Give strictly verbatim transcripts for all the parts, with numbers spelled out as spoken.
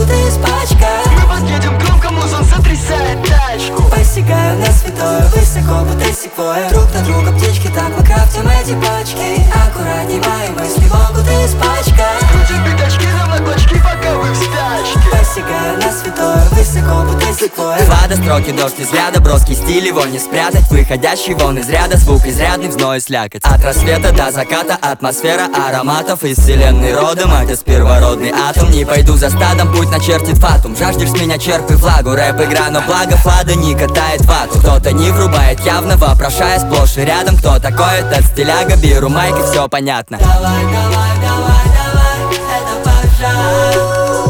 могут испачкать. Мы подъедем громко, музон сотрясает тачку. Посягаю на святое, высоко, будто секвоя. Друг на друга птички, так мы крафтим эти пачки. Аккуратней, мои мысли могут испачкать. Крутим пятачки, равно клочки, пока вы в спячке. Посягаю на святое, высоко, будто секвоя. Вода, строки, дождь из ряда, броский стиль, его не спрятать. Выходящий вон из ряда, звук изрядный, в зной слякоть. От рассвета до заката атмосфера ароматов из вселенной родом, отец первородный атом. Не пойду за стадом, путь начертит фатум. Жаждешь с меня, черпай влагу, рэп игра, но благо флада не катает вату. Кто-то не врубает явно, вопрошая сплошь и рядом. Кто такой этот стиляга, беру майк и все понятно. Давай, давай, давай, давай, это пожар.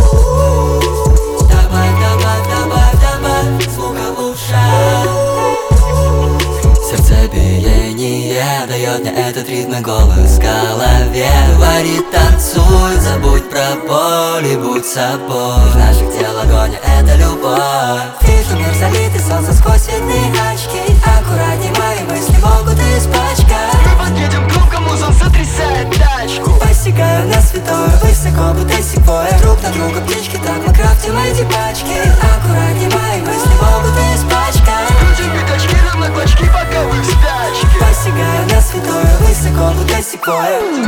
Давай, давай, давай, давай, звука в ушах. Сердцебиение дает мне этот ритм и голос в голове. Говорит, танцуй, забудь про боль и будь собой. В наших тел огонь, это любовь. Вижу мир залитый солнцем сквозь цветные очки. Аккуратней, мои мысли могут испачкать. Мы подъедем громко, музон сотрясает тачку. Посягаю на святое, высоко, будто секвоя. Друг на друга птички, так мы крафтим эти пачки. Аккуратней, мои мысли могут испачкать. Крутим пятачки, равно клочки, пока вы в спячке. Посягаю на святое, высоко, будто секвоя.